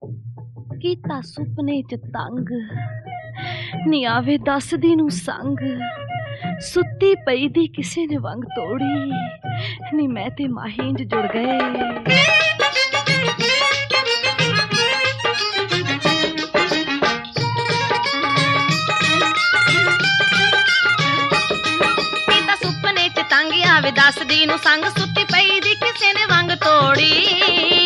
ਕੀਤਾ ਸੁਪਨੇ ਚ ਤੰਗ ਨੀ ਆਵੇ ਦੱਸਦੀ ਨੂੰ ਸੰਗ ਸੁੱਤੀ ਪਈ ਦੀ ਕਿਸੇ ਨੇ ਵੰਗ ਤੋੜੀ ਨੀ ਮੈਂ ਤੇ ਮਾਹੀ ਇੰਜ ਜੁੜ ਗਏ। ਕੀਤਾ ਸੁਪਨੇ ਚ ਤੰਗ ਆਵੇ ਦੱਸਦੀ ਨੂੰ ਸੰਗ ਸੁੱਤੀ ਪਈ ਦੀ ਕਿਸੇ ਨੇ ਵੰਗ ਤੋੜੀ